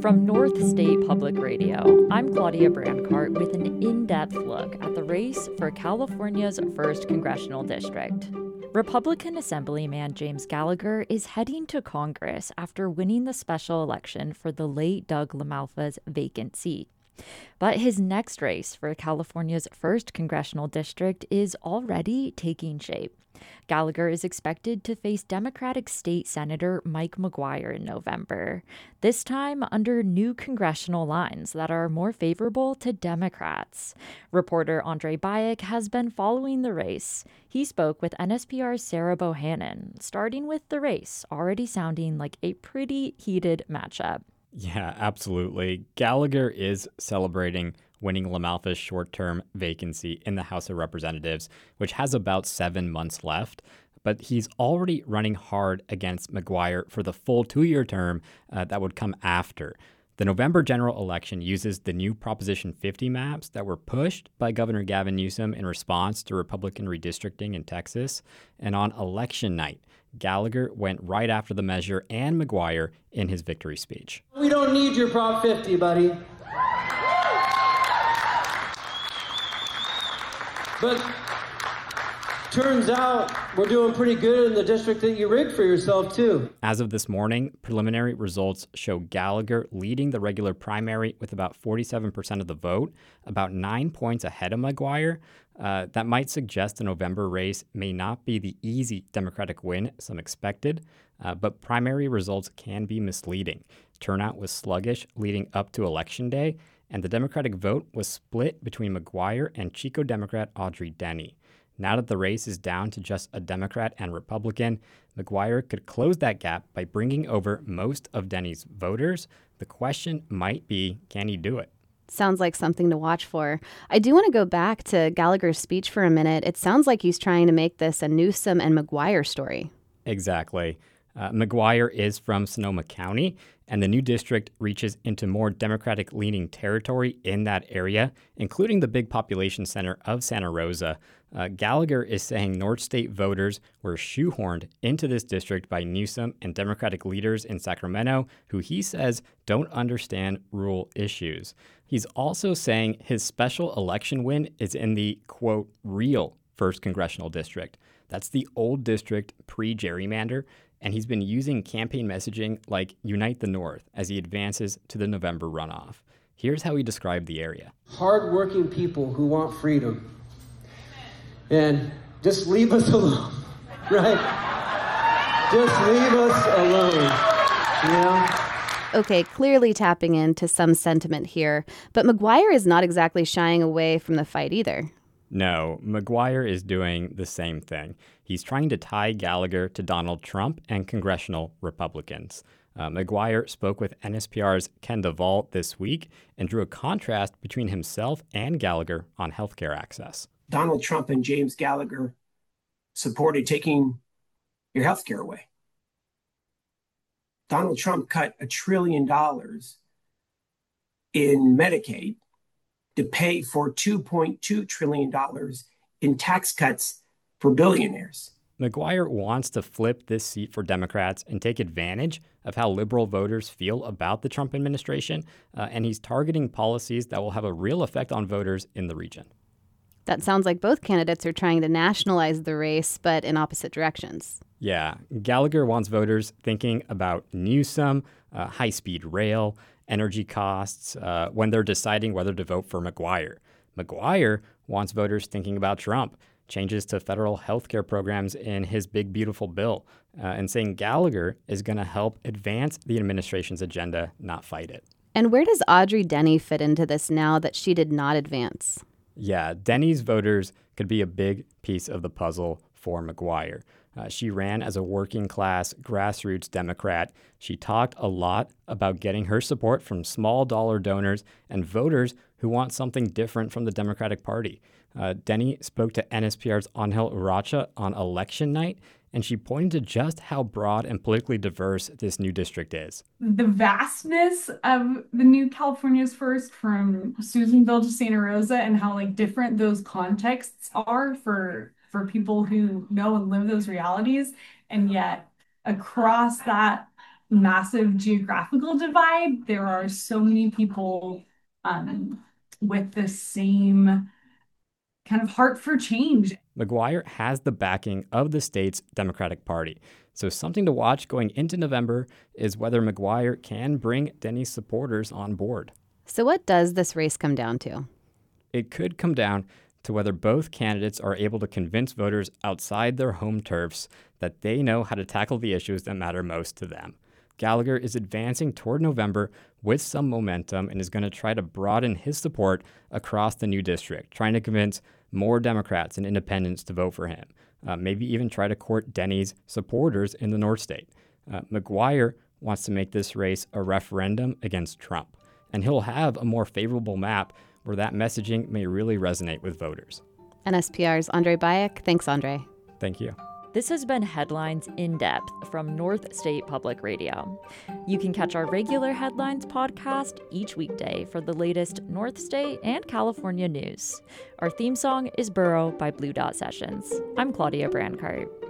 From North State Public Radio, I'm Claudia Brancart with an in-depth look at the race for California's 1st Congressional District. Republican Assemblyman James Gallagher is heading to Congress after winning the special election for the late Doug LaMalfa's vacant seat. But his next race for California's 1st Congressional District is already taking shape. Gallagher is expected to face Democratic State Senator Mike McGuire in November, this time under new congressional lines that are more favorable to Democrats. Reporter Andre Bayek has been following the race. He spoke with NSPR's Sarah Bohannon, starting with the race already sounding like a pretty heated matchup. Yeah, absolutely. Gallagher is celebrating winning LaMalfa's short-term vacancy in the House of Representatives, which has about 7 months left. But he's already running hard against McGuire for the full 2-year term that would come after. The November general election uses the new Proposition 50 maps that were pushed by Governor Gavin Newsom in response to Republican redistricting in Texas. And on election night, Gallagher went right after the measure and McGuire in his victory speech. We don't need your Prop 50, buddy. But turns out we're doing pretty good in the district that you rigged for yourself, too. As of this morning, preliminary results show Gallagher leading the regular primary with about 47% of the vote, about 9 points ahead of McGuire. That might suggest the November race may not be the easy Democratic win some expected, but primary results can be misleading. Turnout was sluggish leading up to Election Day, and the Democratic vote was split between McGuire and Chico Democrat Audrey Denny. Now that the race is down to just a Democrat and Republican, McGuire could close that gap by bringing over most of Denny's voters. The question might be, can he do it? Sounds like something to watch for. I do want to go back to Gallagher's speech for a minute. It sounds like he's trying to make this a Newsom and McGuire story. Exactly. McGuire is from Sonoma County, and the new district reaches into more Democratic-leaning territory in that area, including the big population center of Santa Rosa. Gallagher is saying North State voters were shoehorned into this district by Newsom and Democratic leaders in Sacramento, who he says don't understand rural issues. He's also saying his special election win is in the, quote, real 1st Congressional District. That's the old district pre-gerrymander, and he's been using campaign messaging like Unite the North as he advances to the November runoff. Here's how he described the area. Hardworking people who want freedom. And just leave us alone, right? Just leave us alone, you know? Okay, clearly tapping into some sentiment here, but McGuire is not exactly shying away from the fight either. No, McGuire is doing the same thing. He's trying to tie Gallagher to Donald Trump and congressional Republicans. McGuire spoke with NSPR's Ken Duvall this week and drew a contrast between himself and Gallagher on healthcare access. Donald Trump and James Gallagher supported taking your health care away. Donald Trump cut $1 trillion in Medicaid to pay for $2.2 trillion in tax cuts for billionaires. McGuire wants to flip this seat for Democrats and take advantage of how liberal voters feel about the Trump administration, and he's targeting policies that will have a real effect on voters in the region. That sounds like both candidates are trying to nationalize the race, but in opposite directions. Yeah, Gallagher wants voters thinking about Newsom, high-speed rail, energy costs, when they're deciding whether to vote for McGuire. McGuire wants voters thinking about Trump, changes to federal health care programs in his big, beautiful bill, and saying Gallagher is going to help advance the administration's agenda, not fight it. And where does Audrey Denny fit into this now that she did not advance? Yeah, Denny's voters could be a big piece of the puzzle for McGuire. She ran as a working-class, grassroots Democrat. She talked a lot about getting her support from small-dollar donors and voters who want something different from the Democratic Party. Denny spoke to NSPR's Angel Uracha on election night, and she pointed to just how broad and politically diverse this new district is. The vastness of the new California's First, from Susanville to Santa Rosa, and how different those contexts are for people who know and live those realities, and yet across that massive geographical divide. There are so many people with the same kind of heart for change. McGuire has the backing of the state's Democratic Party. So something to watch going into November is whether McGuire can bring Denny's supporters on board. So what does this race come down to? It could come down to whether both candidates are able to convince voters outside their home turfs that they know how to tackle the issues that matter most to them. Gallagher is advancing toward November with some momentum and is going to try to broaden his support across the new district, trying to convince more Democrats and independents to vote for him, maybe even try to court Denny's supporters in the North State. McGuire wants to make this race a referendum against Trump, and he'll have a more favorable map where that messaging may really resonate with voters. NSPR's Andre Bayek. Thanks, Andre. Thank you. This has been Headlines in Depth from North State Public Radio. You can catch our regular Headlines podcast each weekday for the latest North State and California news. Our theme song is Burrow by Blue Dot Sessions. I'm Claudia Brancart.